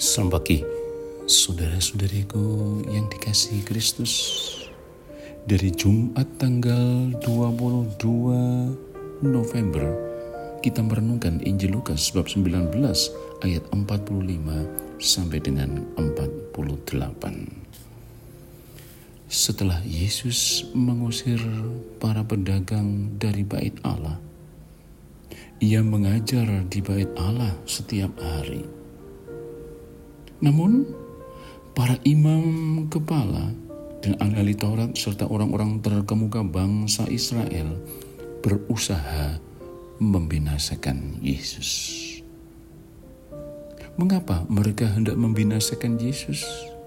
Selamat pagi, saudara-saudariku yang dikasihi Kristus. Dari Jumat tanggal 22 November, kita merenungkan Injil Lukas bab 19 ayat 45 sampai dengan 48. Setelah Yesus mengusir para pedagang dari bait Allah, Ia mengajar di bait Allah setiap hari. Namun, para imam kepala dan ahli Taurat serta orang-orang terkemuka bangsa Israel berusaha membinasakan Yesus. Mengapa mereka hendak membinasakan Yesus?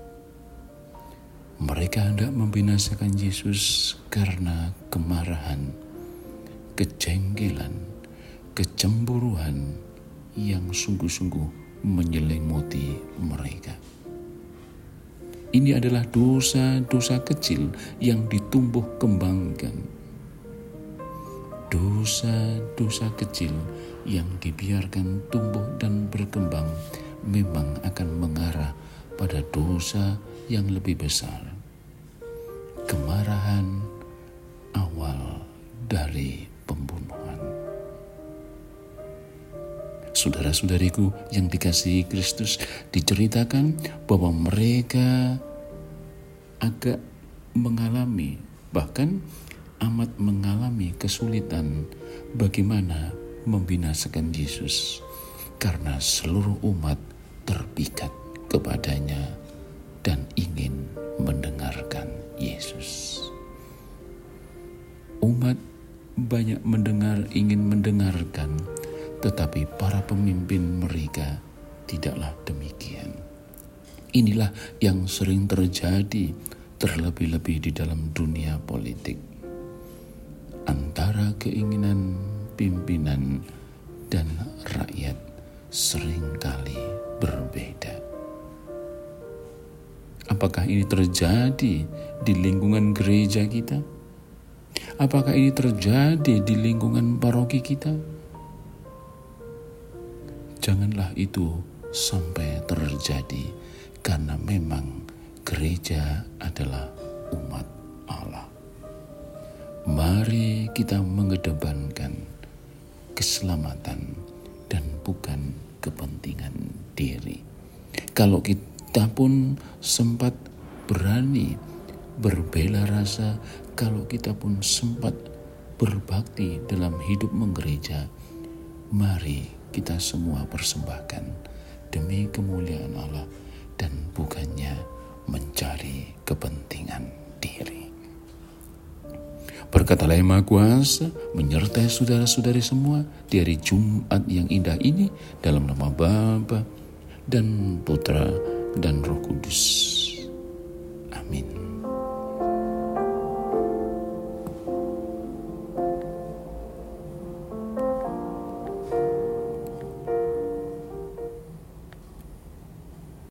Mereka hendak membinasakan Yesus karena kemarahan, kejengkelan, kecemburuan yang sungguh-sungguh menyelimuti mereka. Ini adalah dosa-dosa kecil yang ditumbuh kembangkan. Dosa-dosa kecil yang dibiarkan tumbuh dan berkembang memang akan mengarah pada dosa yang lebih besar. Kemarahan awal dari pembunuhan. Saudara-saudariku yang dikasihi Kristus, diceritakan bahwa mereka agak mengalami, bahkan amat mengalami kesulitan bagaimana membinasakan Yesus, karena seluruh umat terpikat kepadanya dan ingin mendengarkan Yesus. Umat banyak ingin mendengarkan, tetapi para pemimpin mereka tidaklah demikian. Inilah yang sering terjadi, terlebih-lebih di dalam dunia politik. Antara keinginan pimpinan dan rakyat seringkali berbeda. Apakah ini terjadi di lingkungan gereja kita? Apakah ini terjadi di lingkungan paroki kita? Janganlah itu sampai terjadi, karena memang gereja adalah umat Allah. Mari kita mengedepankan keselamatan dan bukan kepentingan diri. Kalau kita pun sempat berani berbela rasa, kalau kita pun sempat berbakti dalam hidup menggereja, mari kita semua persembahkan demi kemuliaan Allah dan bukannya mencari kepentingan diri. Berkatalah Yang Maha Kuasa menyertai saudara-saudari semua di hari Jumat yang indah ini, dalam nama Bapa dan Putra dan Roh Kudus. Amin.